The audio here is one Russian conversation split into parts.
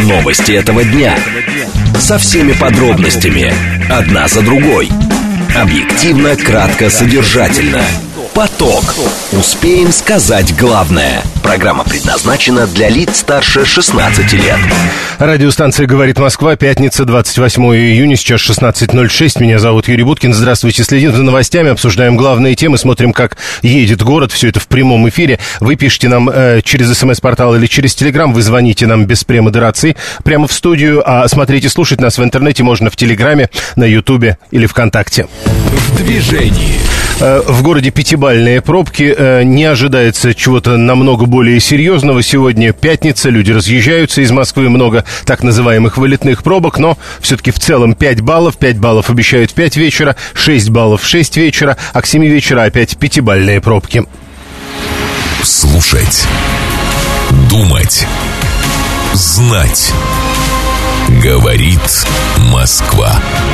Новости этого дня. Со всеми подробностями. Одна за другой. Объективно, кратко, содержательно. Поток. Успеем сказать главное. Программа предназначена для лиц старше 16 лет. Радиостанция «Говорит Москва», пятница, 28 июня, сейчас 16:06. Меня зовут Юрий Буткин. Здравствуйте. Следим за новостями, обсуждаем главные темы, смотрим, как едет город. Все это в прямом эфире. Вы пишите нам через СМС-портал или через Телеграм. Вы звоните нам без премодерации прямо в студию. А смотреть и слушать нас в интернете можно в Телеграме, на Ютубе или ВКонтакте. В движении. В городе пятибалльные пробки. Не ожидается чего-то намного более серьезного. Сегодня пятница, люди разъезжаются из Москвы. Много так называемых вылетных пробок, но все-таки в целом 5 баллов. 5 баллов обещают в 5 вечера, 6 баллов в 6 вечера, а к 7 вечера опять пятибалльные пробки. Слушать. Думать. Знать. Говорит Москва.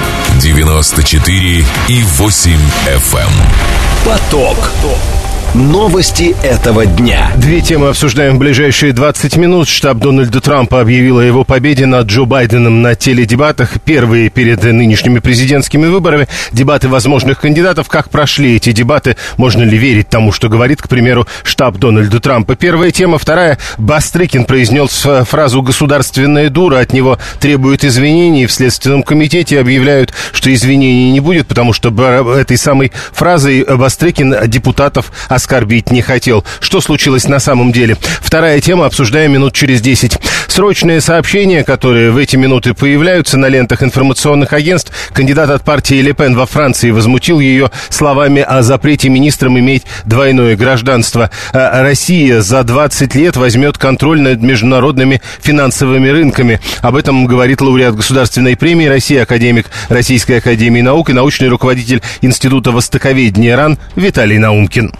94,8 FM. Поток. Новости этого дня. Две темы обсуждаем в ближайшие 20 минут. Штаб Дональда Трампа объявил о его победе над Джо Байденом на теледебатах. Первые перед нынешними президентскими выборами. Дебаты возможных кандидатов. Как прошли эти дебаты? Можно ли верить тому, что говорит, к примеру, штаб Дональда Трампа? Первая тема. Вторая. Бастрыкин произнес фразу «государственная дура». От него требуют извинений. В Следственном комитете объявляют, что извинений не будет, потому что этой самой фразой Бастрыкин депутатов оскорбить не хотел. Что случилось на самом деле? Вторая тема, обсуждаем минут через 10. Срочные сообщения, которые в эти минуты появляются на лентах информационных агентств. Кандидат от партии Ле Пен во Франции возмутил ее словами о запрете министрам иметь двойное гражданство. Россия за 20 лет возьмет контроль над международными финансовыми рынками. Об этом говорит лауреат Государственной премии России, академик Российской академии наук и научный руководитель Института востоковедения РАН Виталий Наумкин.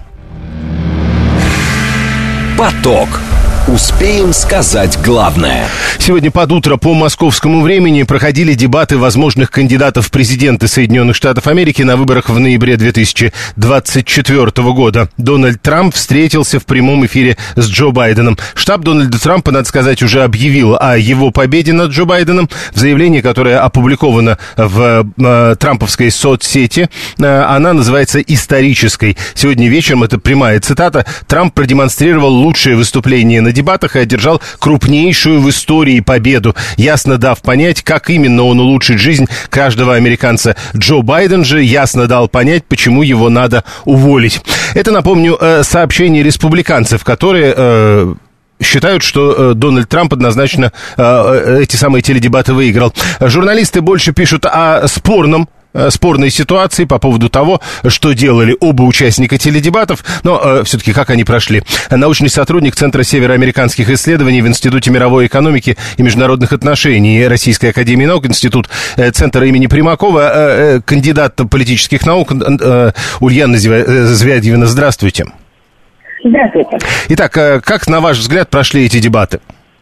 Поток. Успеем сказать главное. Сегодня под утро по московскому времени проходили дебаты возможных кандидатов в президенты Соединенных Штатов Америки на выборах в ноябре 2024 года. Дональд Трамп встретился в прямом эфире с Джо Байденом. Штаб Дональда Трампа, надо сказать, уже объявил о его победе над Джо Байденом. В заявлении, которое опубликовано в трамповской соцсети, она называется «исторической». Сегодня вечером, это прямая цитата, Трамп продемонстрировал лучшее выступление на дебатах и одержал крупнейшую в истории победу, ясно дав понять, как именно он улучшит жизнь каждого американца. Джо Байден же ясно дал понять, почему его надо уволить. Это, напомню, сообщение республиканцев, которые считают, что Дональд Трамп однозначно эти самые теледебаты выиграл. Журналисты больше пишут о спорной ситуации по поводу того, что делали оба участника теледебатов, но все-таки как они прошли. Научный сотрудник Центра североамериканских исследований в Институте мировой экономики и международных отношений Российской академии наук, Институт Центра имени Примакова, кандидат политических наук Ульяна Звягиевна. Здравствуйте. Здравствуйте. Итак, как, на ваш взгляд, прошли эти дебаты?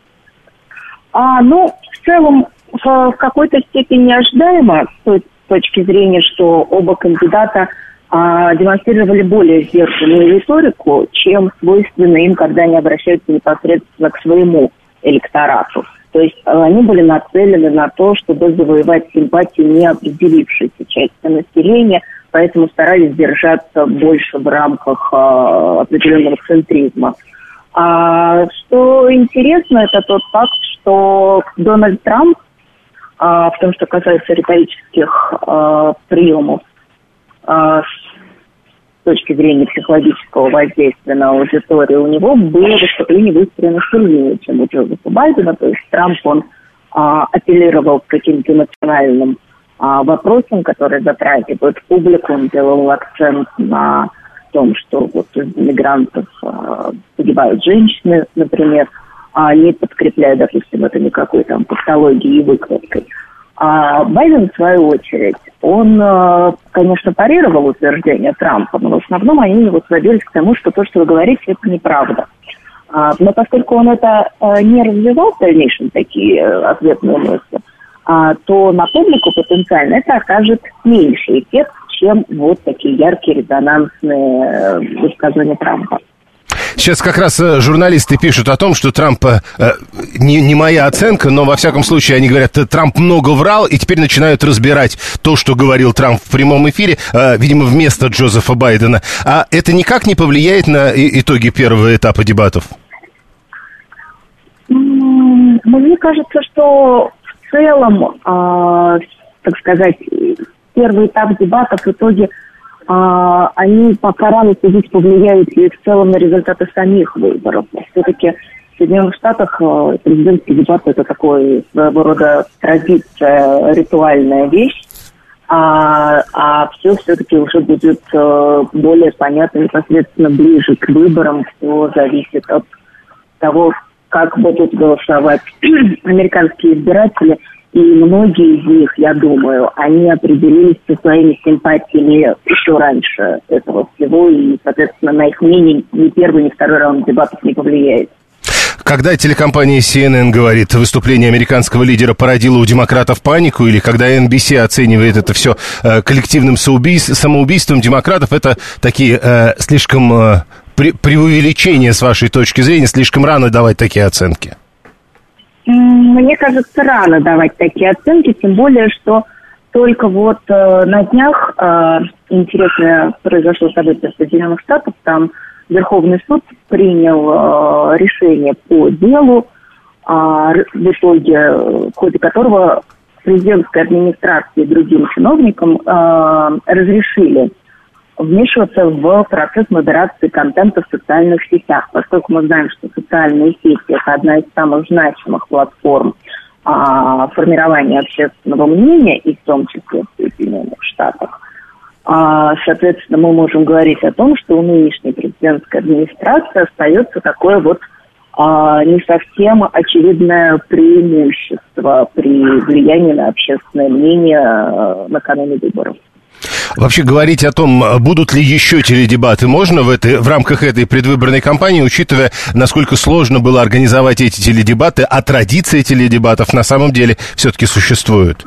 В целом, в какой-то степени ожидаемо, с точки зрения, что оба кандидата демонстрировали более сдержанную риторику, чем свойственно им, когда они обращаются непосредственно к своему электорату. То есть они были нацелены на то, чтобы завоевать симпатию неопределившейся части населения, поэтому старались держаться больше в рамках определенного центризма. Что интересно, это тот факт, что Дональд Трамп, в том, что касается риторических приемов с точки зрения психологического воздействия на аудиторию, у него было выступление выстроено сильнее, чем у Джозефа Байдена. То есть Трамп, он апеллировал к каким-то эмоциональным вопросам, которые затрагивают публику. Он делал акцент на том, что вот из мигрантов погибают женщины, например, не подкрепляя, допустим, это никакой там патологией и выкладкой. А Байден, в свою очередь, он, конечно, парировал утверждения Трампа, но в основном они его сводились к тому, что то, что вы говорите, это неправда. Но поскольку он это не развивал в дальнейшем, такие ответные мысли, то на публику потенциально это окажет меньший эффект, чем вот такие яркие резонансные высказывания Трампа. Сейчас как раз журналисты пишут о том, что Трамп, не моя оценка, но во всяком случае они говорят, Трамп много врал, и теперь начинают разбирать то, что говорил Трамп в прямом эфире, видимо, вместо Джозефа Байдена. А это никак не повлияет на итоги первого этапа дебатов? Мне кажется, что в целом, так сказать, первый этап дебатов в итоге, они пока рано судить, повлияют ли в целом на результаты самих выборов. Все-таки в Соединенных Штатах президентские дебаты — это такой своего рода традиция, ритуальная вещь, а все-таки уже будет более понятно непосредственно ближе к выборам, все зависит от того, как будут голосовать американские избиратели. И многие из них, я думаю, они определились со своими симпатиями еще раньше этого всего, и, соответственно, на их мнение ни первый, ни второй раунд дебатов не повлияет. Когда телекомпания CNN говорит, выступление американского лидера породило у демократов панику, или когда NBC оценивает это все коллективным самоубийством демократов, это такие слишком преувеличения с вашей точки зрения, слишком рано давать такие оценки? Мне кажется, рано давать такие оценки, тем более, что только вот на днях интересное произошло событие в Соединенных Штатах. Там Верховный суд принял решение по делу, в итоге, в ходе которого президентской администрации и другим чиновникам разрешили вмешиваться в процесс модерации контента в социальных сетях, поскольку мы знаем, что социальные сети – это одна из самых значимых платформ формирования общественного мнения, и в том числе в Соединенных Штатах. Соответственно, мы можем говорить о том, что у нынешней президентской администрации остается такое вот не совсем очевидное преимущество при влиянии на общественное мнение накануне выборов. Вообще говорить о том, будут ли еще теледебаты, можно в рамках этой предвыборной кампании, учитывая, насколько сложно было организовать эти теледебаты, а традиции теледебатов на самом деле все-таки существуют?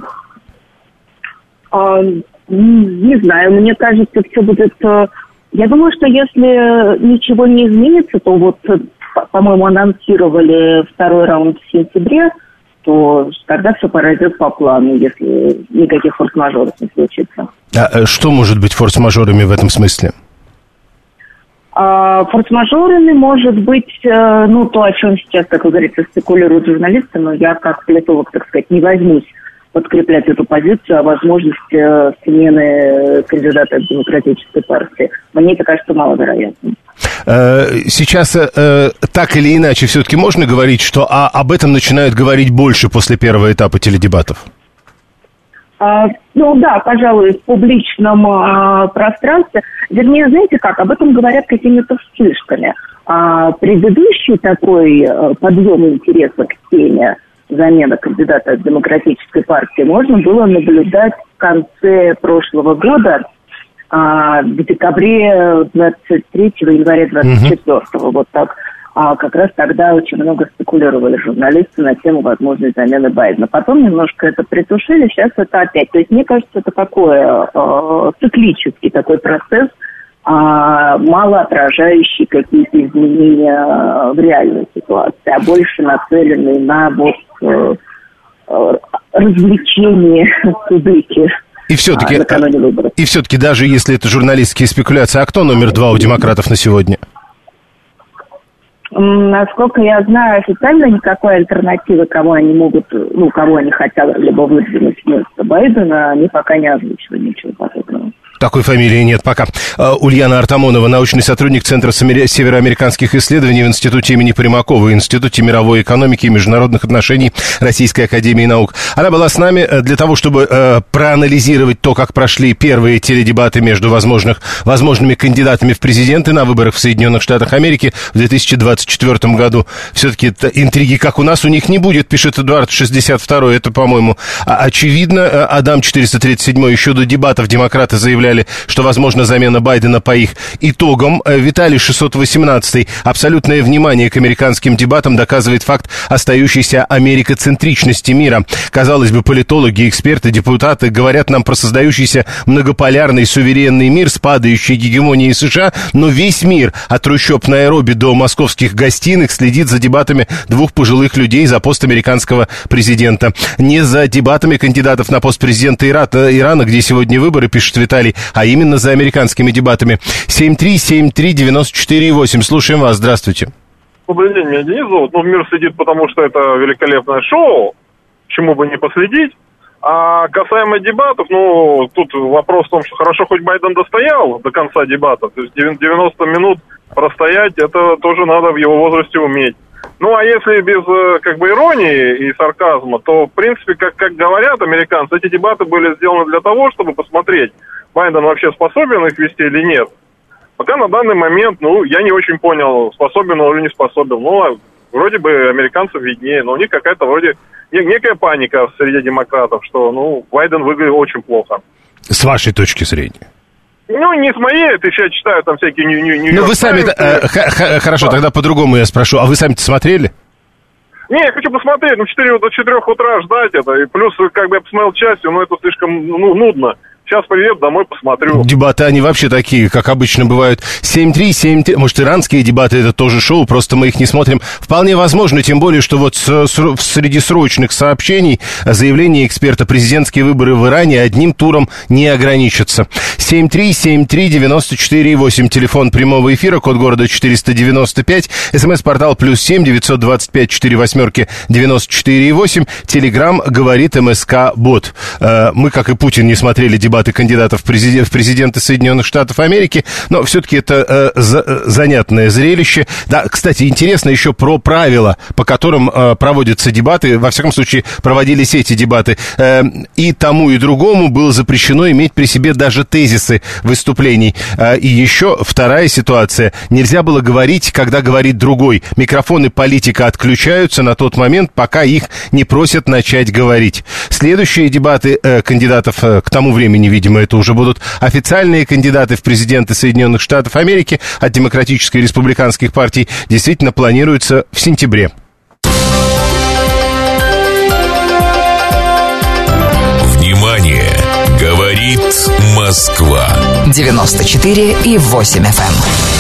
Не знаю, мне кажется, все будет... Я думаю, что если ничего не изменится, то вот, по-моему, анонсировали второй раунд в сентябре, то тогда все пройдет по плану, если никаких форс-мажоров не случится. А что может быть форс-мажорами в этом смысле? Форс-мажорами может быть, то, о чем сейчас, как вы говорите, спекулируют журналисты, но я как политолог, так сказать, не возьмусь подкреплять эту позицию о возможности смены кандидата от Демократической партии. Мне это кажется маловероятным. Сейчас так или иначе все-таки можно говорить, что об этом начинают говорить больше после первого этапа теледебатов? Да, пожалуй, в публичном пространстве. Вернее, знаете как, об этом говорят какими-то вспышками. Предыдущий такой подъем интереса к теме замена кандидата от Демократической партии можно было наблюдать в конце прошлого года, в декабре 23 января 24 вот так. Как раз тогда очень много спекулировали журналисты на тему возможной замены Байдена. Потом немножко это притушили, сейчас это опять. То есть, мне кажется, это такой циклический такой процесс, мало отражающий какие-то изменения в реальной ситуации, а больше нацеленный на развлечение публики. И все-таки даже если это журналистские спекуляции, а кто номер 2 у демократов на сегодня? Насколько я знаю, официально никакой альтернативы, кого они хотят либо выдвинуть вместо Байдена, они пока не озвучивают ничего подобного. Такой фамилии нет пока. Ульяна Артамонова, научный сотрудник Центра североамериканских исследований в Институте имени Примакова, Институте мировой экономики и международных отношений Российской академии наук. Она была с нами для того, чтобы проанализировать то, как прошли первые теледебаты между возможными кандидатами в президенты на выборах в Соединенных Штатах Америки в 2024 году. Все-таки интриги, как у нас, у них не будет, пишет Эдуард 62. Это, по-моему, очевидно. Адам 437 еще до дебатов демократы заявляли заявляли, что возможна замена Байдена по их итогам. Виталий 618. Абсолютное внимание к американским дебатам доказывает факт остающейся америкоцентричности мира. Казалось бы, политологи, эксперты, депутаты говорят нам про создающийся многополярный суверенный мир с падающей гегемонией США, но весь мир от трущоб Найроби до московских гостиных следит за дебатами двух пожилых людей за пост американского президента. Не за дебатами кандидатов на пост президента Ирана, где сегодня выборы, пишет Виталий, а именно за американскими дебатами. 7373948. Слушаем вас. Здравствуйте. Добрый день, меня Денис зовут. Мир следит, потому что это великолепное шоу, чему бы не последить. А касаемо дебатов, тут вопрос в том, что хорошо хоть Байден достоял до конца дебатов. То есть 90 минут простоять, это тоже надо в его возрасте уметь. А если без иронии и сарказма, то, в принципе, как говорят американцы, эти дебаты были сделаны для того, чтобы посмотреть, Байден вообще способен их вести или нет. Пока на данный момент, я не очень понял, способен он или не способен. Вроде бы американцев виднее, но у них какая-то вроде некая паника среди демократов, что, Байден выглядит очень плохо. С вашей точки зрения? Не с моей, это я читаю там всякие вы сами... Хорошо, да. Тогда по-другому я спрошу. А вы сами-то смотрели? Не, я хочу посмотреть, до 4 утра ждать это. И плюс, я посмотрел частью, это слишком, нудно. Сейчас приеду домой, посмотрю. Дебаты, они вообще такие, как обычно бывают. 7-3, может, иранские дебаты, это тоже шоу, просто мы их не смотрим. Вполне возможно, тем более, что среди срочных сообщений заявление эксперта: президентские выборы в Иране одним туром не ограничатся. 7373948, телефон прямого эфира, код города 495, смс-портал +7 925 48 94,8, телеграм говорит МСК-бот. Мы, как и Путин, не смотрели дебаты кандидатов в президенты Соединенных Штатов Америки, но все-таки это занятное зрелище. Да, кстати, интересно еще про правила, по которым проводятся дебаты. Во всяком случае, проводились эти дебаты. И тому, и другому было запрещено иметь при себе даже тезисы выступлений. И еще вторая ситуация. Нельзя было говорить, когда говорит другой. Микрофоны политика отключаются на тот момент, пока их не просят начать говорить. Следующие дебаты кандидатов к тому времени, видимо, это уже будут официальные кандидаты в президенты Соединенных Штатов Америки от демократической и республиканских партий, действительно планируются в сентябре. Внимание! Говорит Москва. 94,8 FM.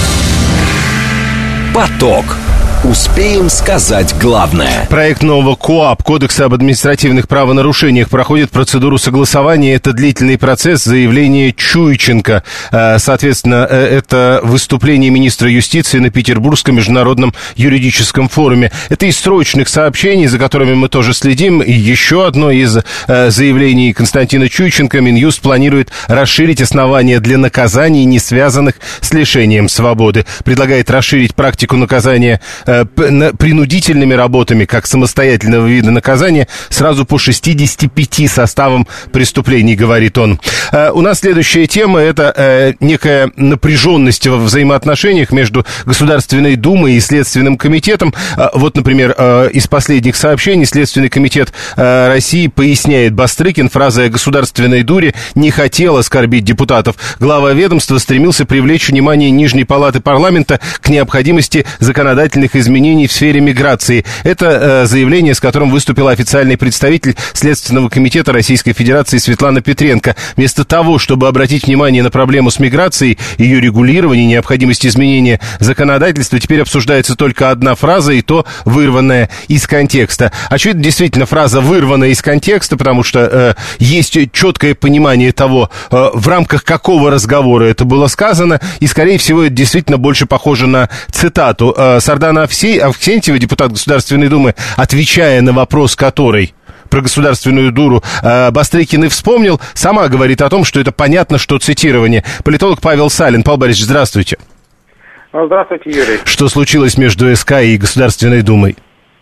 Поток. Успеем сказать главное. Проект нового КоАП, Кодекса об административных правонарушениях, проходит процедуру согласования. Это длительный процесс. Заявление Чуйченко. Соответственно, это выступление министра юстиции на Петербургском международном юридическом форуме. Это из срочных сообщений, за которыми мы тоже следим. И еще одно из заявлений Константина Чуйченко. Минюст планирует расширить основания для наказаний, не связанных с лишением свободы. Предлагает расширить практику наказания принудительными работами, как самостоятельного вида наказания, сразу по 65 составам преступлений, говорит он. У нас следующая тема — это некая напряженность во взаимоотношениях между Государственной Думой и Следственным комитетом. Вот, например, из последних сообщений Следственный комитет России поясняет: Бастрыкин фразой о Государственной Думе не хотел оскорбить депутатов. Глава ведомства стремился привлечь внимание Нижней палаты парламента к необходимости законодательных изменений в сфере миграции. Это заявление, с которым выступил официальный представитель Следственного комитета Российской Федерации Светлана Петренко. Вместо того, чтобы обратить внимание на проблему с миграцией, ее регулирование, необходимость изменения законодательства, теперь обсуждается только одна фраза, и то вырванная из контекста. Очевидно, действительно, фраза вырванная из контекста, потому что есть четкое понимание того, в рамках какого разговора это было сказано, и, скорее всего, это действительно больше похоже на цитату. Сардана Авксентьева, депутат Государственной Думы, отвечая на вопрос, который про Государственную Думу Бастрыкин и вспомнил, сама говорит о том, что это понятно, что цитирование. Политолог Павел Салин. Павел Борисович, здравствуйте. Здравствуйте, Юрий. Что случилось между СК и Государственной Думой?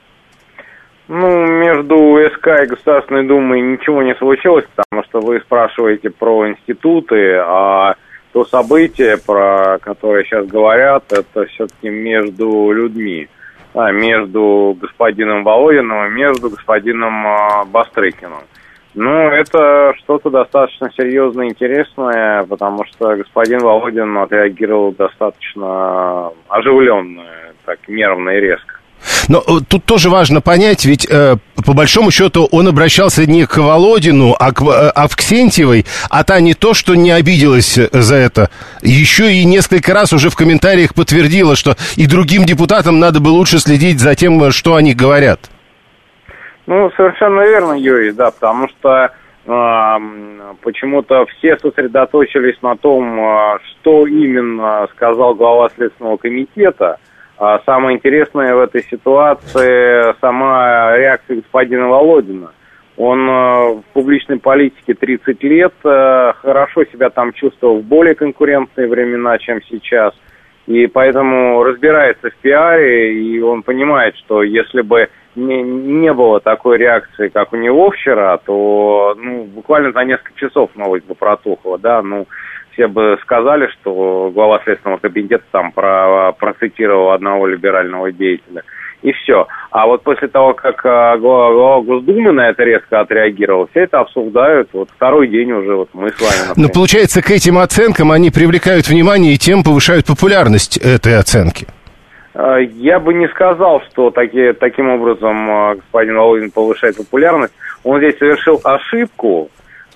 Между СК и Государственной Думой ничего не случилось, потому что вы спрашиваете про институты, а то событие, про которое сейчас говорят, это все-таки между людьми. Между господином Володиным и между господином Бастрыкиным. Ну, это что-то достаточно серьезное и интересное, потому что господин Володин отреагировал достаточно оживленно, так нервно и резко. Но тут тоже важно понять, ведь по большому счету он обращался не к Володину, а к Авксентьевой, а та не то, что не обиделась за это, еще и несколько раз уже в комментариях подтвердила, что и другим депутатам надо бы лучше следить за тем, что они говорят. Ну, совершенно верно, Юрий, да, потому что почему-то все сосредоточились на том, что именно сказал глава Следственного комитета. Самое интересное в этой ситуации сама реакция господина Володина. Он в публичной политике 30 лет, хорошо себя там чувствовал в более конкурентные времена, чем сейчас. И поэтому разбирается в пиаре, и он понимает, что если бы не было такой реакции, как у него вчера, то буквально за несколько часов новость бы протухла, да, все бы сказали, что глава Следственного комитета там процитировал одного либерального деятеля, и все. А вот после того, как глава Госдумы на это резко отреагировал, все это обсуждают, вот второй день уже вот мы с вами. Ну, получается, к этим оценкам они привлекают внимание и тем повышают популярность этой оценки. Я бы не сказал, что таким образом господин Володин повышает популярность. Он здесь совершил ошибку,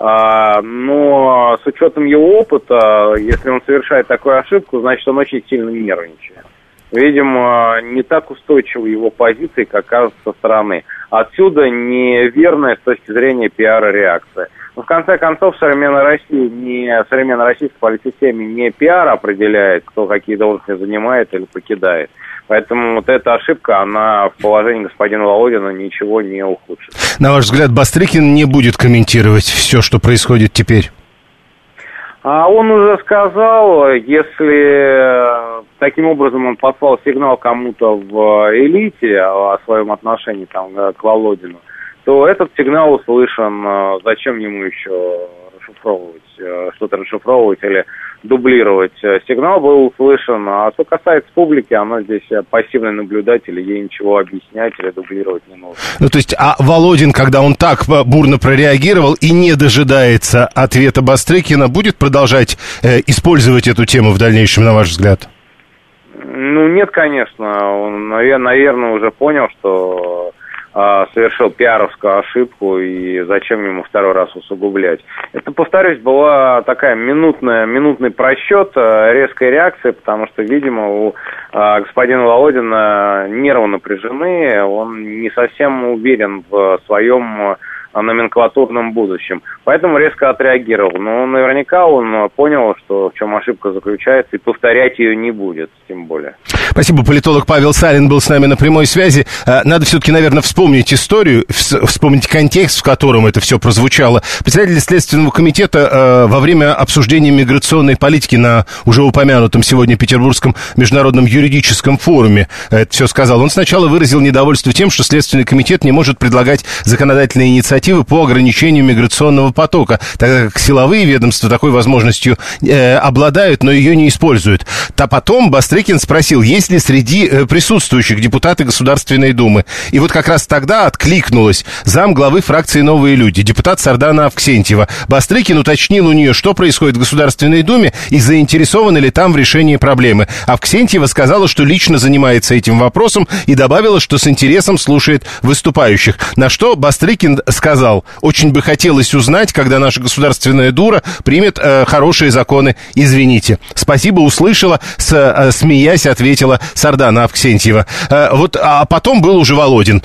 но с учетом его опыта, если он совершает такую ошибку, значит, он очень сильно нервничает. Видимо, не так устойчивы его позиции, как кажется со стороны. Отсюда неверная с точки зрения пиара реакция. Но в конце концов, в современной российской политсистеме не пиар определяет, кто какие должности занимает или покидает. Поэтому вот эта ошибка, она в положении господина Володина ничего не ухудшит. На ваш взгляд, Бастрыкин не будет комментировать все, что происходит теперь? А он уже сказал, если таким образом он послал сигнал кому-то в элите о своем отношении там, к Володину, то этот сигнал услышан. Зачем ему еще что-то расшифровывать или дублировать? Сигнал был услышан. А что касается публики, она здесь пассивный наблюдатель, ей ничего объяснять или дублировать не нужно. Ну, то есть, а Володин, когда он так бурно прореагировал и не дожидается ответа Бастрыкина, будет продолжать использовать эту тему в дальнейшем, на ваш взгляд? Ну, нет, конечно. Он, наверное, уже понял, что совершил пиаровскую ошибку, и зачем ему второй раз усугублять. Это, повторюсь, была такая минутный просчет, резкая реакция, потому что, видимо, у господина Володина нервы напряжены, он не совсем уверен в своем номенклатурном будущем. Поэтому резко отреагировал. Но наверняка он понял, что в чем ошибка заключается, и повторять ее не будет, тем более. Спасибо. Политолог Павел Сарин был с нами на прямой связи. Надо все-таки, наверное, вспомнить историю, вспомнить контекст, в котором это все прозвучало. Председатель Следственного комитета во время обсуждения миграционной политики на уже упомянутом сегодня Петербургском международном юридическом форуме это все сказал. Он сначала выразил недовольство тем, что Следственный комитет не может предлагать законодательные инициативы по ограничению миграционного потока, тогда как силовые ведомства такой возможностью обладают, но ее не используют. А потом Бастрыкин спросил, есть ли среди присутствующих депутаты Государственной Думы. И вот как раз тогда откликнулась замглавы фракции «Новые люди», депутат Сардана Авксентьева. Бастрыкин уточнил у нее, что происходит в Государственной Думе и заинтересованы ли там в решении проблемы. Авксентьева сказала, что лично занимается этим вопросом и добавила, что с интересом слушает выступающих. На что Бастрыкин сказал, очень бы хотелось узнать, когда наша Государственная Дума примет хорошие законы. Извините. Спасибо, услышала, смеясь, ответила Сардана Авксентьева. А потом был уже Володин.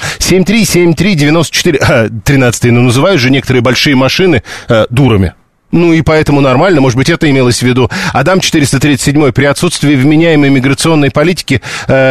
7373948, 13-й, называют же некоторые большие машины дурами. Ну и поэтому нормально, может быть, это имелось в виду. Адам 437 при отсутствии вменяемой миграционной политики...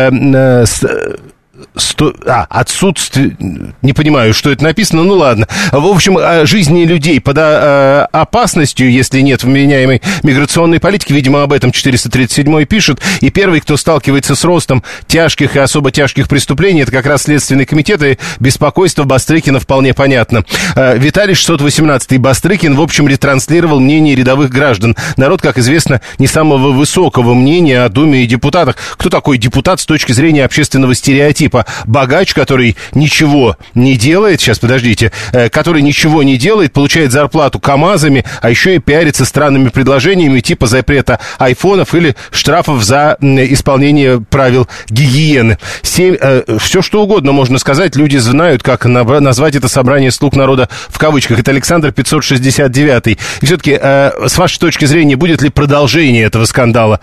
отсутствие... Не понимаю, что это написано, ну ладно. В общем, жизни людей под опасностью, если нет вменяемой миграционной политики, видимо, об этом 437 пишет. И первый, кто сталкивается с ростом тяжких и особо тяжких преступлений, это как раз Следственный комитет, и беспокойство Бастрыкина вполне понятно. Виталий 618 Бастрыкин, в общем, ретранслировал мнение рядовых граждан. Народ, как известно, не самого высокого мнения о Думе и депутатах. Кто такой депутат с точки зрения общественного стереотипа? типа богач, который ничего не делает, сейчас, подождите, который ничего не делает, получает зарплату КАМАЗами, а еще и пиарится странными предложениями типа запрета айфонов или штрафов за исполнение правил гигиены. Все что угодно можно сказать, люди знают, как назвать это собрание «слуг народа» в кавычках. Это Александр 569. И все-таки, с вашей точки зрения, будет ли продолжение этого скандала?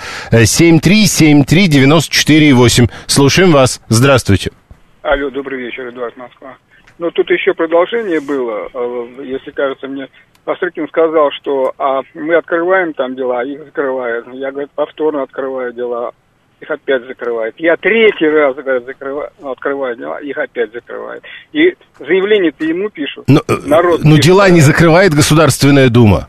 7373948. Слушаем вас. Здравствуйте. Алло, добрый вечер, Эдуард, Москва. Ну, тут еще продолжение было, если кажется мне. Бастрыкин сказал, что мы открываем там дела, их закрывают. Я, говорит, повторно открываю дела, их опять закрывают. Я третий раз, говорит, открываю дела, их опять закрывают. И заявление-то ему пишут. Но пишет, дела не закрывает Государственная Дума.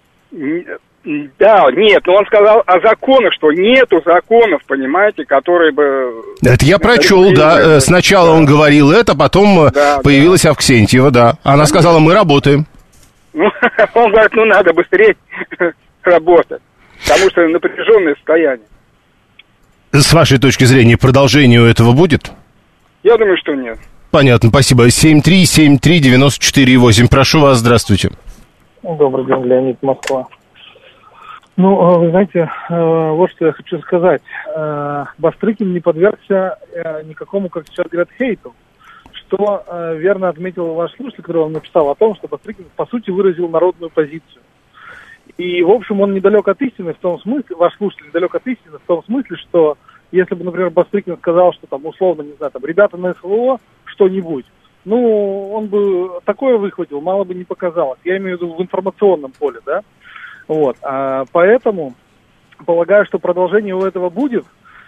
Да, нет, но он сказал о законах, что нету законов, понимаете, которые бы... Это я прочел, да. Сначала он говорил это, потом появилась Авксентьева, да. Она сказала, мы работаем. Ну, он говорит, надо быстрее работать, потому что напряженное состояние. С вашей точки зрения, продолжение у этого будет? Я думаю, что нет. Понятно, спасибо. 7373948. Прошу вас, здравствуйте. Добрый день, Леонид, Москва. Ну, вы знаете, вот что я хочу сказать. Бастрыкин не подвергся никакому, как сейчас говорят, хейту. Что верно отметил ваш слушатель, который вам написал о том, что Бастрыкин, по сути, выразил народную позицию. И, в общем, он недалек от истины в том смысле, ваш слушатель недалек от истины в том смысле, что если бы, например, Бастрыкин сказал, что там, условно, не знаю, там, ребята на СВО, что-нибудь, ну, он бы такое выхватил, мало бы не показалось. Я имею в виду в информационном поле, да? Вот. Поэтому полагаю, что продолжение у этого будет,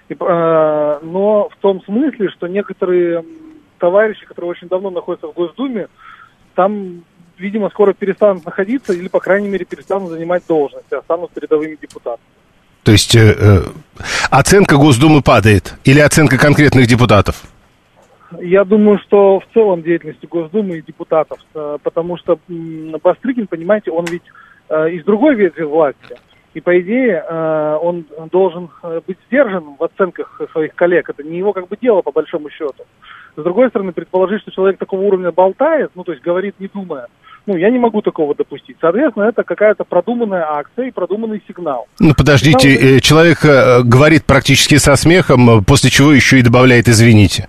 но в том смысле, что некоторые товарищи, которые очень давно находятся в Госдуме, там, видимо, скоро перестанут находиться или, по крайней мере, перестанут занимать должности, останутся рядовыми депутатами. То есть оценка Госдумы падает или оценка конкретных депутатов? Я думаю, что в целом деятельности Госдумы и депутатов, потому что Бастрыкин, понимаете, он ведь из другой ветви власти. И, по идее, он должен быть сдержанным в оценках своих коллег. Это не его как бы дело, по большому счету. С другой стороны, предположить, что человек такого уровня болтает, ну, то есть говорит, не думая, ну, я не могу такого допустить. Соответственно, это какая-то продуманная акция и продуманный сигнал. Ну, подождите, человек говорит практически со смехом, после чего еще и добавляет «извините».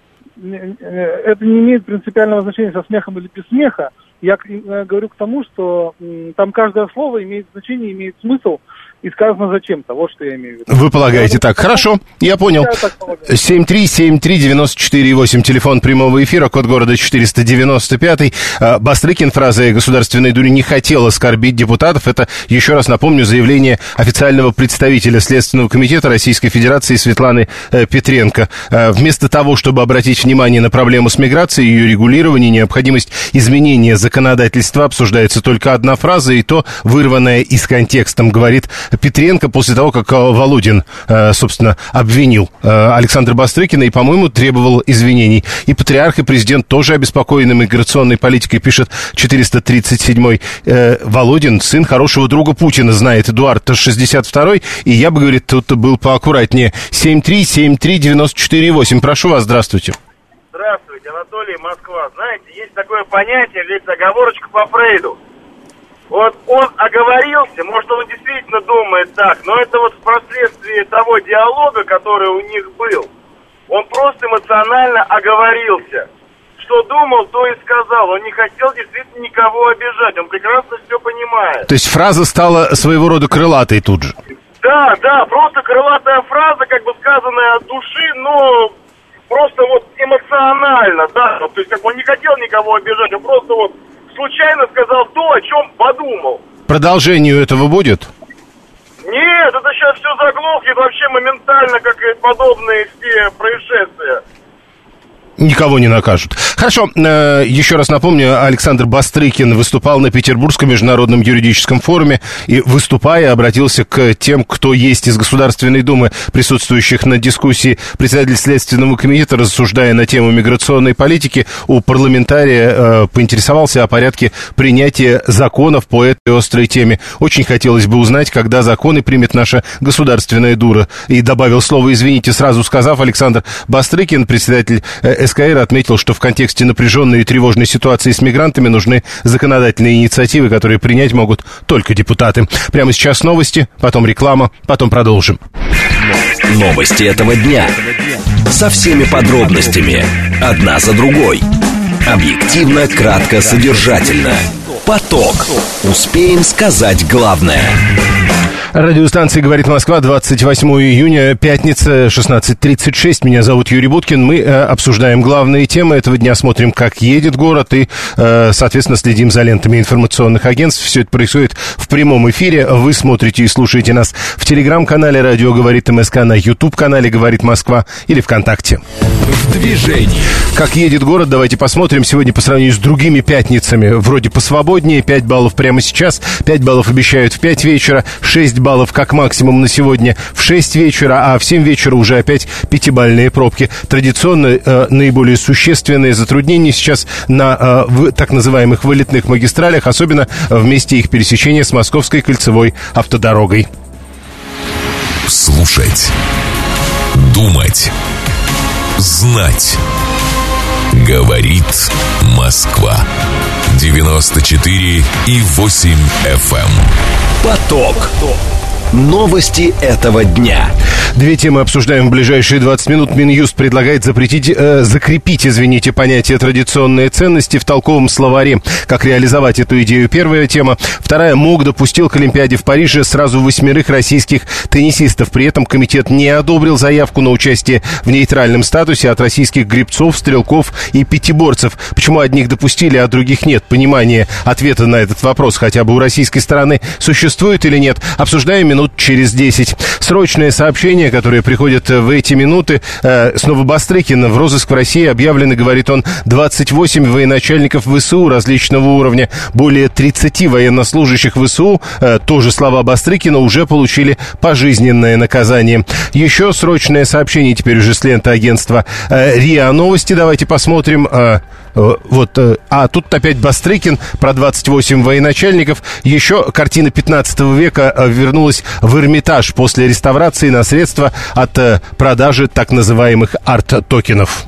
Это не имеет принципиального значения, со смехом или без смеха. Я говорю к тому, что там каждое слово имеет значение, имеет смысл и сказано зачем-то. Вот что я имею в виду. Вы полагаете так? Хорошо, я понял. 7373948, телефон прямого эфира, код города 495. Бастрыкин фразой Государственной Думы не хотел оскорбить депутатов. Это, еще раз напомню, заявление официального представителя Следственного комитета Российской Федерации Светланы Петренко. Вместо того, чтобы обратить внимание на проблему с миграцией, ее регулирование, необходимость изменения законодательства, обсуждается только одна фраза, и то вырванная из контекста, говорит Петренко после того, как Володин, собственно, обвинил Александра Бастрыкина и, по-моему, требовал извинений. И патриарх, и президент тоже обеспокоены миграционной политикой, пишет 437-й. Володин, сын хорошего друга Путина, знает Эдуард 62-й, и я бы, говорит, тут был поаккуратнее. 7373948. Прошу вас, здравствуйте. Здравствуйте, Анатолий, Москва. Знаете, есть такое понятие, здесь оговорочка по Фрейду. Вот он оговорился, может, он действительно думает так, но это вот впоследствии того диалога, который у них был, он просто эмоционально оговорился. Что думал, то и сказал. Он не хотел действительно никого обижать, он прекрасно все понимает. То есть фраза стала своего рода крылатой тут же? Да, просто крылатая фраза, как бы сказанная от души, но просто вот эмоционально, да. То есть как бы он не хотел никого обижать, он просто вот случайно сказал то, о чем подумал. Продолжение этого будет? Нет, это сейчас все заглохнет вообще моментально, как и подобные все происшествия. никого не накажут. Хорошо, еще раз напомню, Александр Бастрыкин выступал на Петербургском международном юридическом форуме и, выступая, обратился к тем, кто есть из Государственной Думы, присутствующих на дискуссии. Председатель Следственного комитета, рассуждая на тему миграционной политики, у парламентария поинтересовался о порядке принятия законов по этой острой теме. Очень хотелось бы узнать, когда законы примет наша Государственная Дума. И добавил слово «извините», сразу сказав, Александр Бастрыкин, председатель СКР, отметил, что в контексте напряженной и тревожной ситуации с мигрантами нужны законодательные инициативы, которые принять могут только депутаты. Прямо сейчас новости, потом реклама, потом продолжим. Новости этого дня. Со всеми подробностями. Одна за другой. Объективно, кратко, содержательно. Поток. Успеем сказать главное. Радиостанция «Говорит Москва», 28 июня, пятница, 16:36. Меня зовут Юрий Буткин. Мы обсуждаем главные темы этого дня, смотрим, как едет город и, соответственно, следим за лентами информационных агентств. Все это происходит в прямом эфире. Вы смотрите и слушаете нас в телеграм-канале «Радио говорит МСК», на YouTube-канале «Говорит Москва» или ВКонтакте. В движении. Как едет город, давайте посмотрим. Сегодня по сравнению с другими пятницами вроде посвободнее. 5 баллов прямо сейчас, 5 баллов обещают в 5 вечера, 6 баллов как максимум на сегодня в 6 вечера, а в 7 вечера уже опять 5-бальные пробки. Традиционно наиболее существенные затруднения сейчас на так называемых вылетных магистралях, особенно в месте их пересечения с Московской кольцевой автодорогой. Слушать, думать, знать. Говорит Москва. 94,8 FM. Поток. Новости этого дня. Две темы обсуждаем в ближайшие 20 минут. Минюст предлагает закрепить понятие «традиционные ценности» в толковом словаре. Как реализовать эту идею? Первая тема. Вторая. МОК допустил к Олимпиаде в Париже сразу 8 российских теннисистов. При этом комитет не одобрил заявку на участие в нейтральном статусе от российских гребцов, стрелков и пятиборцев. Почему одних допустили, а других нет? Понимание ответа на этот вопрос хотя бы у российской стороны существует или нет? Обсуждаем минут через 10. Срочное сообщение, которые приходят в эти минуты. Снова Бастрыкин. В розыск в России объявлены, говорит он, 28 военачальников ВСУ различного уровня. Более 30 военнослужащих ВСУ, тоже слова Бастрыкина, уже получили пожизненное наказание. Еще срочное сообщение, теперь уже с ленты агентства РИА Новости. Давайте посмотрим. Тут опять Бастрыкин про 28 военачальников. Еще картина 15 века вернулась в Эрмитаж после реставрации на средства от продажи так называемых арт-токенов.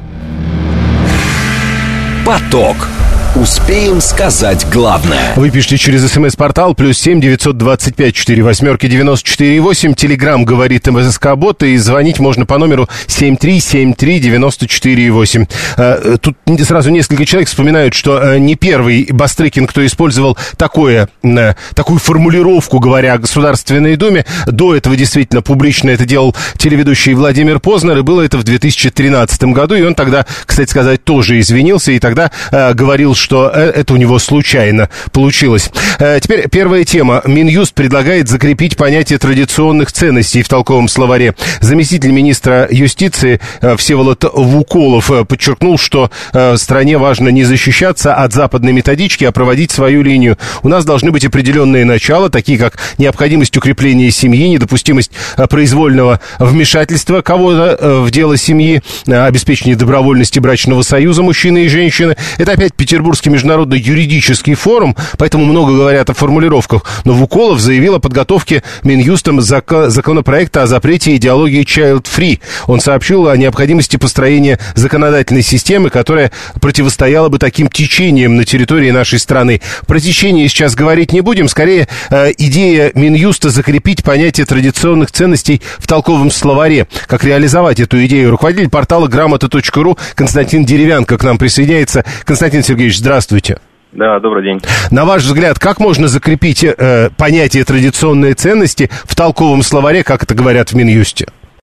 Поток. Успеем сказать главное. Вы пишите через СМС-портал +7 925 48 94 8. Телеграм «Говорит МСК-бот», и звонить можно по номеру 7373 94 8. Тут сразу несколько человек вспоминают, что не первый Бастрыкин, кто использовал такую формулировку, говоря о Государственной Думе. До этого действительно публично это делал телеведущий Владимир Познер, и было это в 2013 году, и он тогда, кстати сказать, тоже извинился, и тогда говорил, что это у него случайно получилось. Теперь первая тема. Минюст предлагает закрепить понятие традиционных ценностей в толковом словаре. Заместитель министра юстиции Всеволод Вуколов подчеркнул, что стране важно не защищаться от западной методички, а проводить свою линию. У нас должны быть определенные начала, такие как необходимость укрепления семьи, недопустимость произвольного вмешательства кого-то в дело семьи, обеспечение добровольности брачного союза мужчины и женщины. Это опять Петербургский международный юридический форум, поэтому много говорят о формулировках. Но Вуколов заявил о подготовке Минюстом законопроекта о запрете идеологии child-free. Он сообщил о необходимости построения законодательной системы, которая противостояла бы таким течениям на территории нашей страны. Про течение сейчас говорить не будем. Скорее, идея Минюста закрепить понятие традиционных ценностей в толковом словаре. Как реализовать эту идею? Руководитель портала грамота.ру Константин Деревянко к нам присоединяется. Константин Сергеевич, здравствуйте. Да, добрый день. На ваш взгляд, как можно закрепить понятие традиционные ценности в толковом словаре, как это говорят в Минюсте?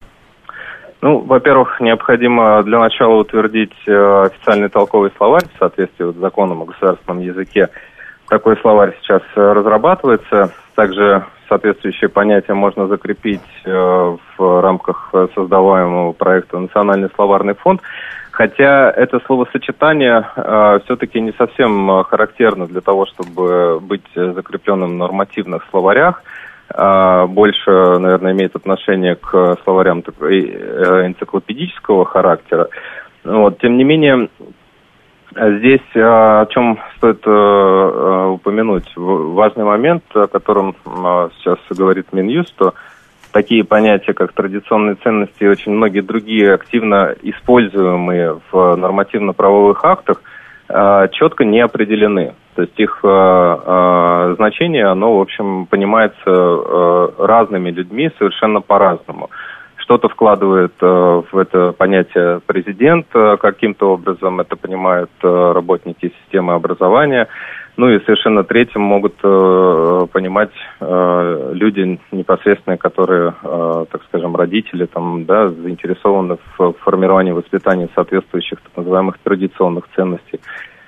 Ну, во-первых, необходимо для начала утвердить официальный толковый словарь в соответствии с законом о государственном языке. Такой словарь сейчас разрабатывается. Также соответствующие понятия можно закрепить в рамках создаваемого проекта «Национальный словарный фонд». Хотя это словосочетание все-таки не совсем характерно для того, чтобы быть закрепленным в нормативных словарях. Больше, наверное, имеет отношение к словарям энциклопедического характера. Вот. Тем не менее, здесь о чем стоит упомянуть. Важный момент, о котором сейчас говорит Минюст, что такие понятия, как традиционные ценности и очень многие другие активно используемые в нормативно-правовых актах, четко не определены. То есть их значение, оно, в общем, понимается разными людьми совершенно по-разному. Что-то вкладывает в это понятие президент каким-то образом, это понимают работники системы образования. Ну и совершенно третьим могут понимать люди непосредственно, которые, так скажем, родители, там, да, заинтересованы в формировании воспитания соответствующих так называемых традиционных ценностей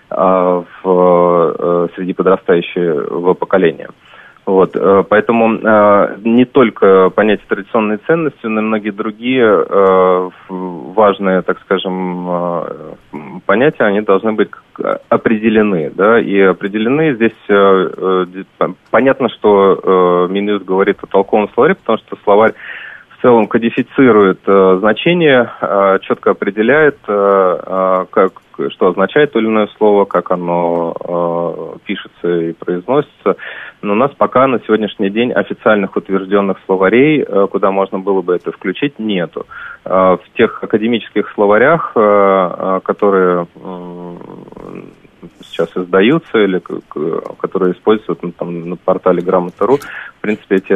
среди подрастающего поколения. Вот, поэтому не только понятие традиционной ценности, но и многие другие важные, так скажем, понятия, они должны быть определены, да, и определены здесь, понятно, что Минюст говорит о толковом словаре, потому что словарь в целом кодифицирует значение, четко определяет, что означает то или иное слово, как оно пишется и произносится. Но у нас пока на сегодняшний день официальных утвержденных словарей, куда можно было бы это включить, нету. В тех академических словарях, которые сейчас издаются или которые используют на портале Грамота.ру, в принципе, эти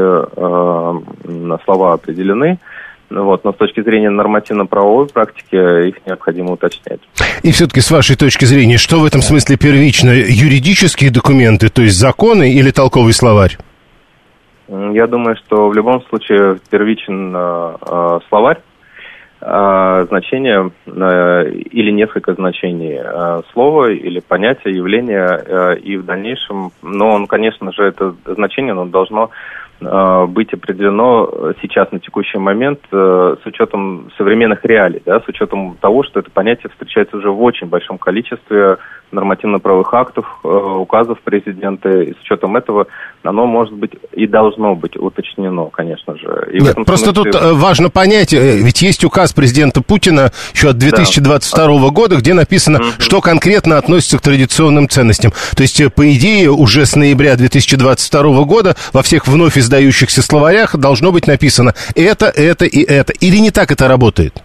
слова определены. Вот, но с точки зрения нормативно-правовой практики их необходимо уточнять. И все-таки, с вашей точки зрения, что в этом смысле первично? Юридические документы, то есть законы или толковый словарь? Я думаю, что в любом случае первичен словарь, значение или несколько значений слова или понятия, явления, и в дальнейшем, но он, конечно же, это значение, оно должно быть определено сейчас на текущий момент с учетом современных реалий, да, с учетом того, что это понятие встречается уже в очень большом количестве нормативно-правовых актов, указов президента, и с учетом этого оно может быть и должно быть уточнено, конечно же. И нет, просто смысле... тут важно понять, ведь есть указ президента Путина еще от 2022 года, где написано, что конкретно относится к традиционным ценностям. То есть, по идее, уже с ноября 2022 года во всех вновь издающихся словарях должно быть написано это и это. Или не так это работает?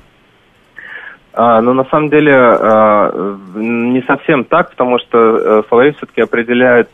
Но на самом деле не совсем так, потому что словари все-таки определяют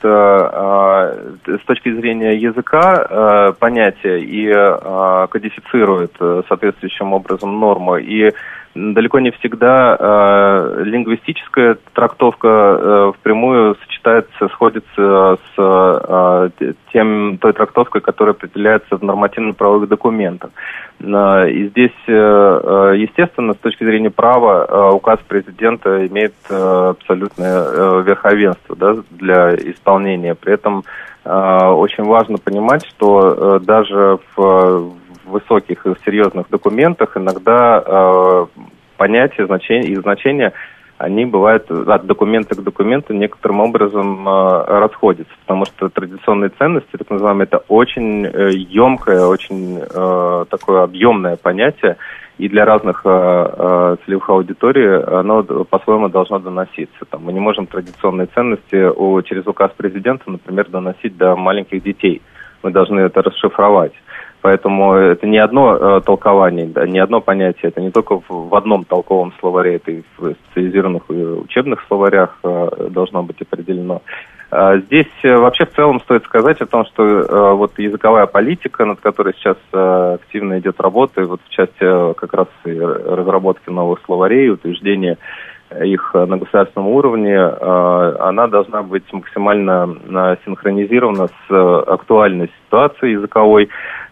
с точки зрения языка понятия и кодифицируют соответствующим образом норму. И далеко не всегда лингвистическая трактовка впрямую сходится с той трактовкой, которая определяется в нормативно-правовых документах. И здесь, естественно, с точки зрения права, указ президента имеет абсолютное верховенство, да, для исполнения. При этом очень важно понимать, что даже в высоких и серьезных документах иногда понятия, значения, они бывают от документа к документу некоторым образом расходятся, потому что традиционные ценности, так называемые, это очень емкое, очень такое объемное понятие, и для разных целевых аудиторий оно по-своему должно доноситься. Там, мы не можем традиционные ценности через указ президента, например, доносить до маленьких детей. Мы должны это расшифровать. Поэтому это не одно толкование, да, не одно понятие, это не только в одном толковом словаре, это и в специализированных учебных словарях должно быть определено. Здесь вообще в целом стоит сказать о том, что вот языковая политика, над которой сейчас активно идет работа, и вот в части как раз и разработки новых словарей, утверждения их на государственном уровне, она должна быть максимально синхронизирована с актуальной ситуацией языковой.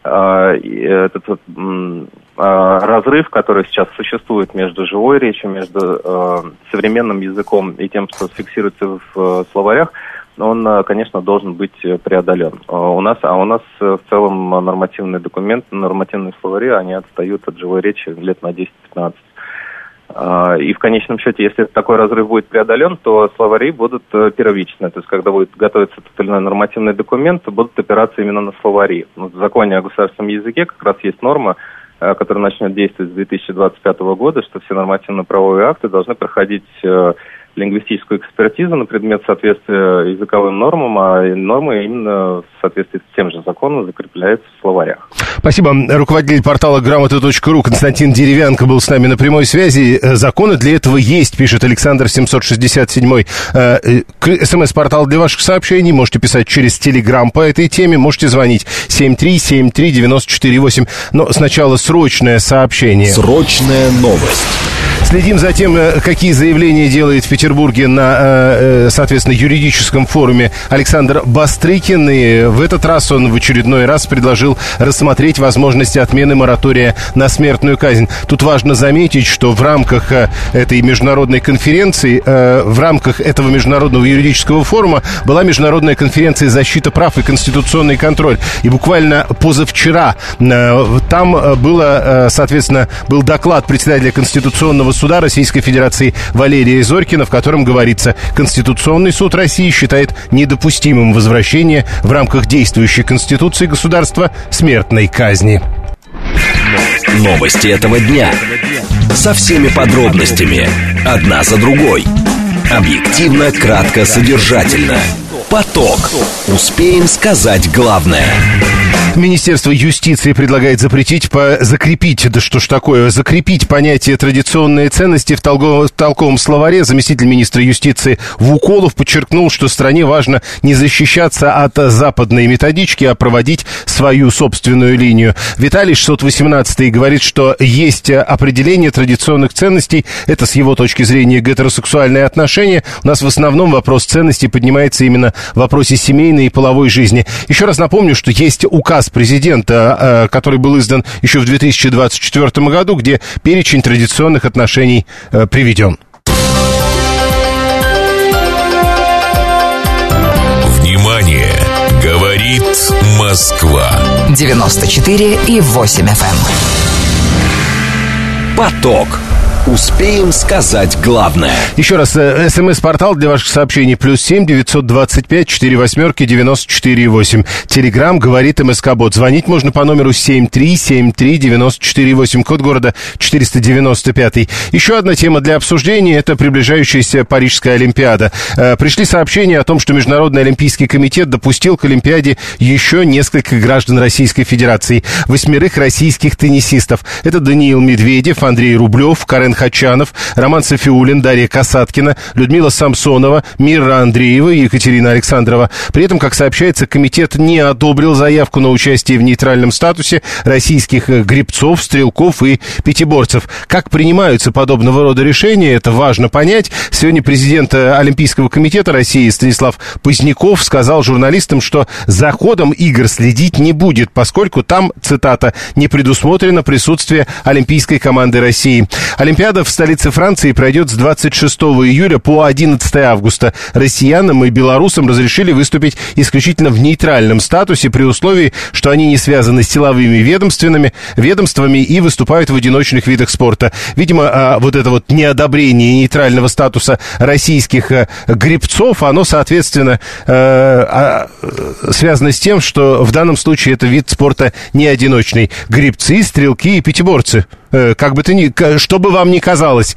Этот разрыв, который сейчас существует между живой речью, между современным языком и тем, что фиксируется в словарях, он, конечно, должен быть преодолен. У нас в целом нормативные документы, нормативные словари, они отстают от живой речи лет на 10-15. И в конечном счете, если такой разрыв будет преодолен, то словари будут первичны. То есть, когда будет готовиться тот или иной нормативный документ, будут опираться именно на словари. В законе о государственном языке как раз есть норма, которая начнет действовать с 2025 года, что все нормативно-правовые акты должны проходить лингвистическую экспертизу на предмет соответствия языковым нормам, а нормы именно в соответствии с тем же законом закрепляются в словарях. Спасибо. Руководитель портала грамота.ру Константин Деревянко был с нами на прямой связи. Законы для этого есть, пишет Александр 767. СМС-портал для ваших сообщений. Можете писать через Телеграм по этой теме. Можете звонить 7373948. Но сначала срочное сообщение. Срочная новость. Следим за тем, какие заявления делает в Петербурге на, соответственно, юридическом форуме Александр Бастрыкин. И в этот раз он в очередной раз предложил рассмотреть возможности отмены моратория на смертную казнь. Тут важно заметить, что в рамках этой международной конференции, в рамках этого международного юридического форума была международная конференция «Защита прав и конституционный контроль». И буквально позавчера там было, соответственно, был доклад председателя Конституционного суда Российской Федерации Валерия Зорькина, в котором говорится: Конституционный суд России считает недопустимым возвращение в рамках действующей Конституции государства смертной казни. Новости этого дня. Со всеми подробностями. Одна за другой. Объективно, кратко, содержательно. Поток. Успеем сказать главное. Министерство юстиции предлагает закрепить понятие традиционные ценности в толковом словаре. Заместитель министра юстиции Вуколов подчеркнул, что стране важно не защищаться от западной методички, а проводить свою собственную линию. Виталий 618 говорит, что есть определение традиционных ценностей. Это, с его точки зрения, гетеросексуальные отношения. У нас в основном вопрос ценностей поднимается именно в вопросе семейной и половой жизни. Еще раз напомню, что есть указ президента, который был издан еще в 2024 году, где перечень традиционных отношений приведен. Внимание! Говорит Москва. 94,8 FM. Поток. Успеем сказать главное. Еще раз, СМС-портал для ваших сообщений +7 925 48 94 8. Телеграм говорит МСК-бот. Звонить можно по номеру 7373948, код города 495. Еще одна тема для обсуждения — это приближающаяся Парижская Олимпиада. Пришли сообщения о том, что Международный Олимпийский комитет допустил к Олимпиаде еще несколько граждан Российской Федерации. 8 российских теннисистов. Это Даниил Медведев, Андрей Рублев, Карен Хачанов, Роман Софиулин, Дарья Касаткина, Людмила Самсонова, Мира Андреева и Екатерина Александрова. При этом, как сообщается, комитет не одобрил заявку на участие в нейтральном статусе российских гребцов, стрелков и пятиборцев. Как принимаются подобного рода решения, это важно понять. Сегодня президент Олимпийского комитета России Станислав Поздняков сказал журналистам, что за ходом игр следить не будет, поскольку там, цитата, не предусмотрено присутствие олимпийской команды России. Олимпиада в столице Франции пройдет с 26 июля по 11 августа. Россиянам и белорусам разрешили выступить исключительно в нейтральном статусе при условии, что они не связаны с силовыми ведомствами и выступают в одиночных видах спорта. Видимо, вот это вот неодобрение нейтрального статуса российских гребцов, оно, соответственно, связано с тем, что в данном случае это вид спорта не одиночный. Гребцы, стрелки и пятиборцы. Как бы то ни, что бы вам ни казалось.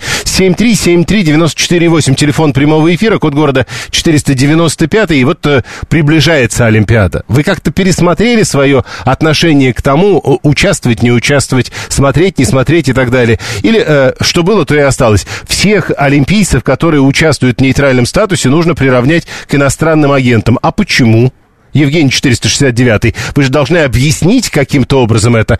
7373948, телефон прямого эфира, код города 495, и вот приближается Олимпиада. Вы как-то пересмотрели свое отношение к тому, участвовать, не участвовать, смотреть, не смотреть и так далее? Или что было, то и осталось? Всех олимпийцев, которые участвуют в нейтральном статусе, нужно приравнять к иностранным агентам. А почему? Евгений 469, вы же должны объяснить каким-то образом это.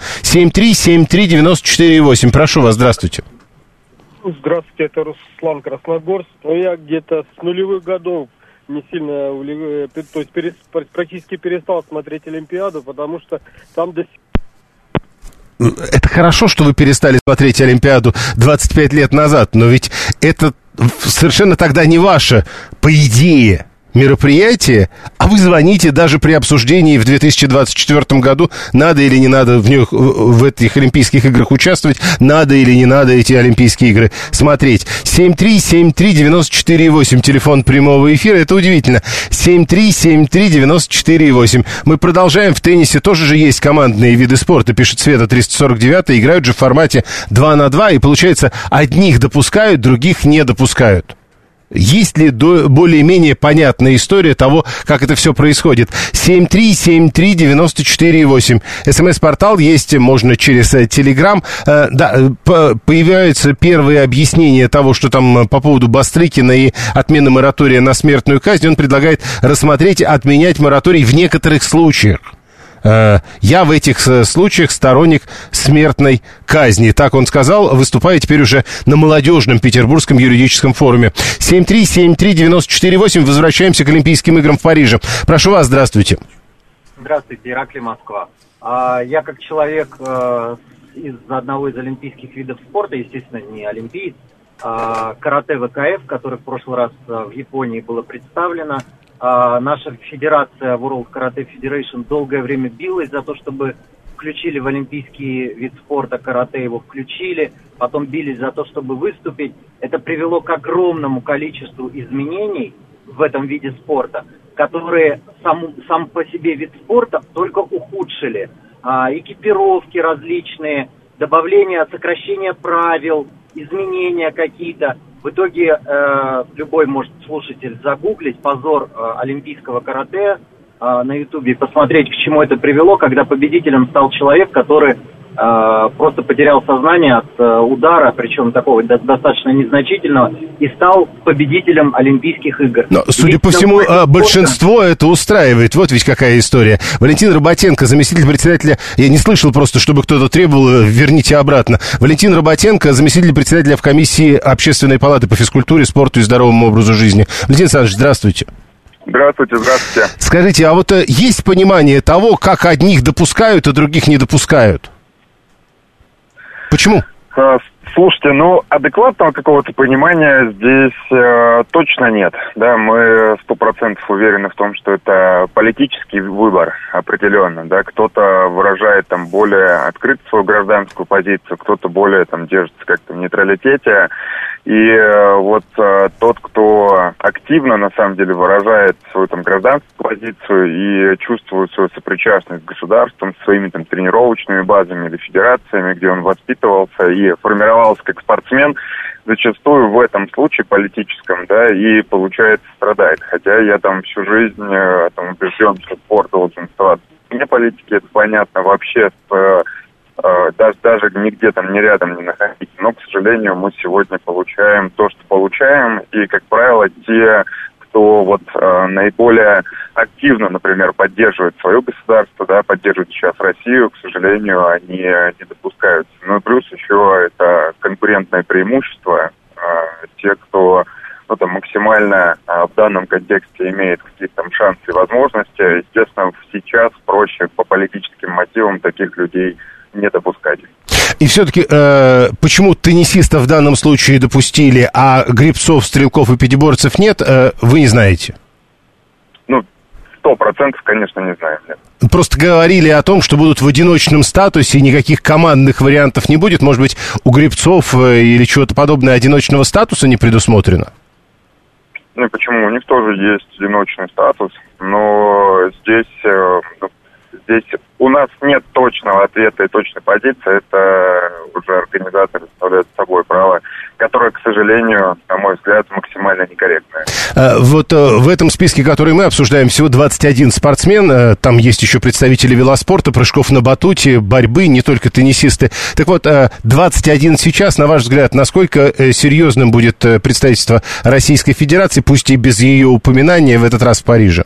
7373948, прошу вас, здравствуйте. Здравствуйте, это Руслан Красногорск. Я где-то с нулевых годов не сильно, то есть практически перестал смотреть Олимпиаду, потому что там до сих пор... Это хорошо, что вы перестали смотреть Олимпиаду 25 лет назад, но ведь это совершенно тогда не ваше, по идее. мероприятие, а вы звоните даже при обсуждении в 2024 году, надо или не надо в этих Олимпийских играх участвовать, надо или не надо эти Олимпийские игры смотреть. 7373948, телефон прямого эфира, это удивительно. 7373948. Мы продолжаем. В теннисе тоже же есть командные виды спорта, пишет Света 349, играют же в формате 2 на 2, и получается, одних допускают, других не допускают. Есть ли более-менее понятная история того, как это все происходит? 7373948. СМС-портал есть, можно через Телеграм. Появляются первые объяснения того, что там по поводу Бастрыкина и отмены моратория на смертную казнь. Он предлагает рассмотреть, отменять мораторий в некоторых случаях. Я в этих случаях сторонник смертной казни. Так он сказал, выступая теперь уже на молодежном Петербургском юридическом форуме. 7373948. Возвращаемся к Олимпийским играм в Париже. Прошу вас, здравствуйте. Здравствуйте, Ираклий, Москва. Я как человек из одного из олимпийских видов спорта, естественно, не олимпиец, карате ВКФ, который в прошлый раз в Японии было представлено. Наша федерация World Karate Federation долгое время билась за то, чтобы включили в олимпийский вид спорта карате, его включили, потом бились за то, чтобы выступить. Это привело к огромному количеству изменений в этом виде спорта, которые сам по себе вид спорта только ухудшили. Экипировки различные, добавление, сокращение правил, изменения какие-то. В итоге любой может слушатель загуглить позор олимпийского карате на Ютубе и посмотреть, к чему это привело, когда победителем стал человек, который просто потерял сознание от удара, причем такого достаточно незначительного, и стал победителем Олимпийских игр. Но, судя по всему, большинство это устраивает. Вот ведь какая история. Валентин Роботенко, заместитель председателя... Я не слышал просто, чтобы кто-то требовал, верните обратно. Валентин Роботенко, заместитель председателя в комиссии Общественной палаты по физкультуре, спорту и здоровому образу жизни. Валентин Александрович, здравствуйте. Здравствуйте, здравствуйте. Скажите, а вот есть понимание того, как одних допускают, а других не допускают? Почему? Слушайте, адекватного какого-то понимания здесь точно нет. Да, мы 100% уверены в том, что это политический выбор определенно. Да, кто-то выражает там более открыто свою гражданскую позицию, кто-то более там держится как-то в нейтралитете. И вот тот, кто активно на самом деле выражает свою там гражданскую позицию и чувствует свою сопричастность к государству, своими там тренировочными базами или федерациями, где он воспитывался и формировался как спортсмен, зачастую в этом случае политическом, да, и получается страдает. Хотя я там всю жизнь убежден, что спорт должен оставаться вне политики, это понятно вообще даже нигде там не рядом не находить. Но, к сожалению, мы сегодня получаем то, что получаем, и, как правило, те, кто наиболее активно, например, поддерживает свое государство, да, поддерживает сейчас Россию, к сожалению, они не допускаются. Ну и плюс еще это конкурентное преимущество. Те, кто максимально в данном контексте имеет какие-то там шансы и возможности, естественно, сейчас проще по политическим мотивам таких людей не допускать. И все-таки почему теннисистов в данном случае допустили, а гребцов, стрелков и пятиборцев нет, вы не знаете? 100%, конечно, не знаем. Нет. Просто говорили о том, что будут в одиночном статусе, и никаких командных вариантов не будет. Может быть, у гребцов или чего-то подобное одиночного статуса не предусмотрено? Почему? У них тоже есть одиночный статус, но здесь у нас нет точного ответа и точной позиции. Это уже организаторы представляют собой право, которое, к сожалению, на мой взгляд, максимально некорректное. В этом списке, который мы обсуждаем, всего 21 спортсмен. Там есть еще представители велоспорта, прыжков на батуте, борьбы, не только теннисисты. Так вот, 21 сейчас, на ваш взгляд, насколько серьезным будет представительство Российской Федерации, пусть и без ее упоминания, в этот раз в Париже?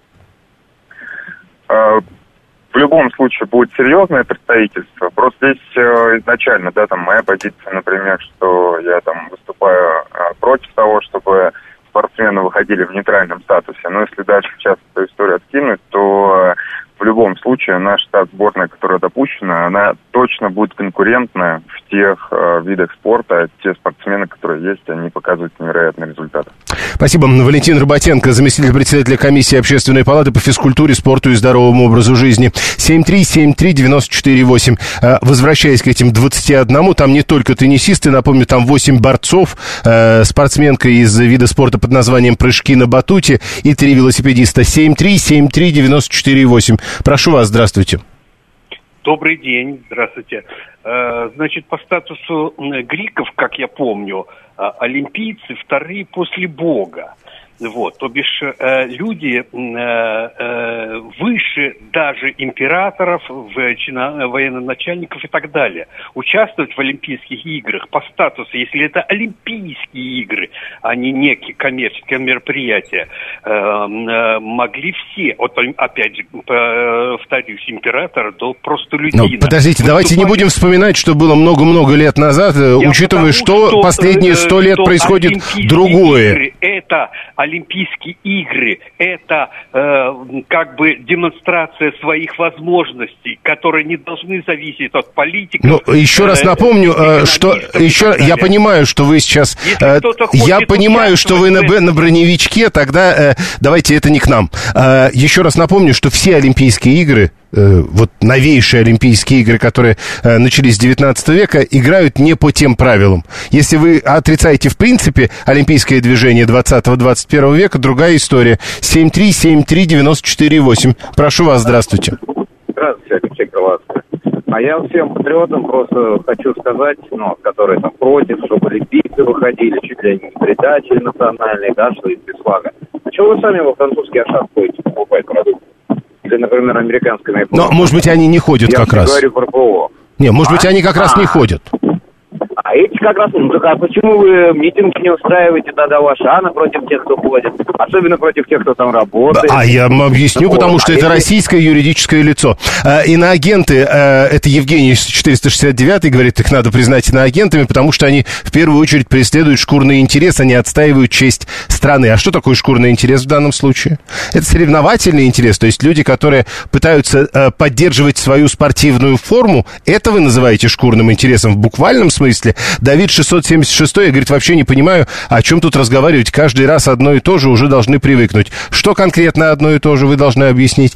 В любом случае будет серьезное представительство. Просто здесь изначально, да, там моя позиция, например, что я там выступаю против того, чтобы спортсмены выходили в нейтральном статусе. Но если дальше сейчас эту историю откинуть, то в любом случае наш штат сборной, которая допущена, она точно будет конкурентна в тех видах спорта, те спортсмены, которые есть, они показывают невероятные результаты. Спасибо. Валентин Роботенко, заместитель председателя комиссии Общественной палаты по физкультуре, спорту и здоровому образу жизни. 7373948. Возвращаясь к этим 21, там не только теннисисты, напомню, там 8 борцов, спортсменка из вида спорта под названием прыжки на батуте и 3 велосипедиста. 7373948. Прошу вас, здравствуйте. Добрый день, здравствуйте. Значит, по статусу греков, как я помню, олимпийцы вторые после Бога. Вот, то бишь люди выше даже императоров, военноначальников и так далее. Участвовать в Олимпийских играх по статусу, если это Олимпийские игры, а не некие коммерческие мероприятия, могли все. Вот опять же, повторюсь, император до простолюдина. Ну, подождите, давайте не будем вспоминать, что было много-много лет назад, учитывая, что последние 100 лет происходит другое. Игры, это Олимпийские игры, это как бы демонстрация своих возможностей, которые не должны зависеть от политиков. Ну, еще раз напомню, что я понимаю, что вы сейчас, я понимаю, что вы на броневичке, тогда давайте это не к нам. Еще раз напомню, что все Олимпийские игры, вот новейшие Олимпийские игры, которые начались с 19 века, играют не по тем правилам. Если вы отрицаете в принципе олимпийское движение 20-21 века, другая история. 7373948. Прошу вас, здравствуйте. Здравствуйте, Алексей Крылатский. А я всем патриотам просто хочу сказать, которые там против, чтобы олимпийцы выходили, чуть ли не предатели национальные, да, что из без флага. А чего вы сами во французский Ашан ходите покупать продукты? Или, например, американское наиполное. Но, может быть, они не ходят как раз. Я говорю про ПО. Не, может быть, они как раз не ходят. А эти как раз, а почему вы митинги не устраиваете тогда в Ашана против тех, кто ходит? Особенно против тех, кто там работает. А я вам объясню, потому что это российское юридическое лицо. Иноагенты, это Евгений 469 говорит, их надо признать иноагентами, потому что они в первую очередь преследуют шкурный интерес, они отстаивают честь страны. А что такое шкурный интерес в данном случае? Это соревновательный интерес, то есть люди, которые пытаются поддерживать свою спортивную форму, это вы называете шкурным интересом в буквальном смысле. Давид 676 говорит, вообще не понимаю, о чем тут разговаривать. Каждый раз одно и то же, уже должны привыкнуть. Что конкретно одно и то же, вы должны объяснить.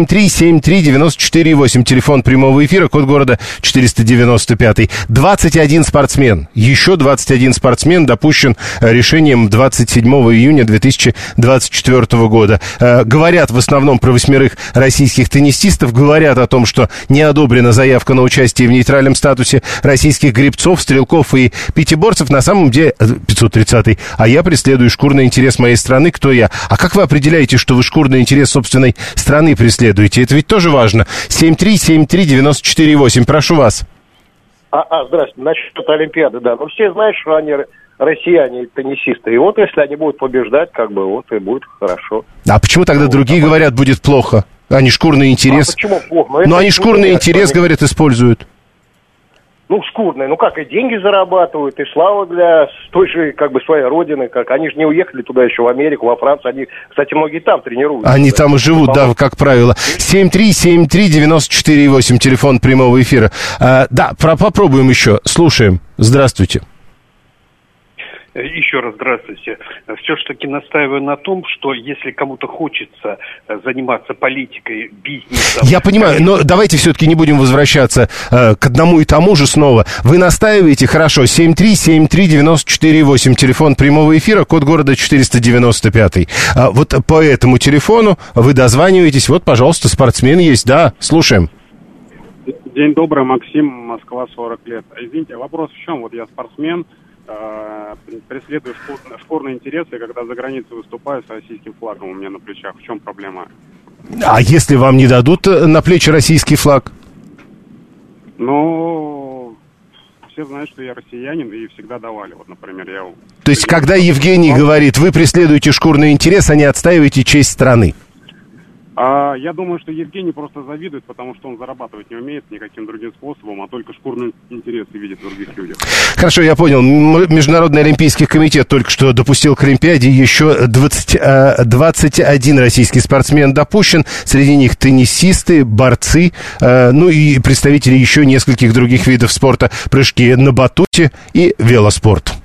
7373948, телефон прямого эфира, код города 495. 21 спортсмен, еще 21 спортсмен допущен решением 27 июня 2024 года. Говорят в основном про 8 российских теннисистов, говорят о том, что не одобрена заявка на участие в нейтральном статусе российских гребцов, стрелков и пятиборцев. На самом деле 530-й. А я преследую шкурный интерес моей страны. Кто я? А как вы определяете, что вы шкурный интерес собственной страны преследуете? Это ведь тоже важно. 7373948. Прошу вас. Здравствуйте. Насчет Олимпиады, да. Ну, все знают, что они россияне, теннисисты. И вот если они будут побеждать, как бы, вот и будет хорошо. А почему тогда другие говорят, будет плохо? Они шкурный интерес. Почему плохо? Но они шкурный интерес, говорят, используют. Ну, шкурные, как и деньги зарабатывают, и слава для той же, как бы, своей родины, как они же не уехали туда еще в Америку, во Францию, они, кстати, многие там тренируются. Они там и живут, да, как правило. 7373948, телефон прямого эфира. Да, попробуем еще, слушаем. Здравствуйте. Еще раз здравствуйте. Все-таки настаиваю на том, что если кому-то хочется заниматься политикой, бизнесом... Я понимаю, но давайте все-таки не будем возвращаться к одному и тому же снова. Вы настаиваете, хорошо, 7373948, телефон прямого эфира, код города 495. Вот по этому телефону вы дозваниваетесь, вот, пожалуйста, спортсмен есть, да, слушаем. День добрый, Максим, Москва, 40 лет. Извините, вопрос в чем? Вот я спортсмен, преследую шкурные интересы, когда за границей выступаю с российским флагом у меня на плечах. В чем проблема? А если вам не дадут на плечи российский флаг? Ну, все знают, что я россиянин, и всегда давали. Вот, например, я... То есть, когда Евгений говорит, вы преследуете шкурный интерес, а не отстаиваете честь страны? Я думаю, что Евгений просто завидует, потому что он зарабатывать не умеет никаким другим способом, а только шкурные интересы видит в других людях. Хорошо, я понял. Международный олимпийский комитет только что допустил к Олимпиаде еще 21 российский спортсмен допущен. Среди них теннисисты, борцы, ну и представители еще нескольких других видов спорта. Прыжки на батуте и велоспорт.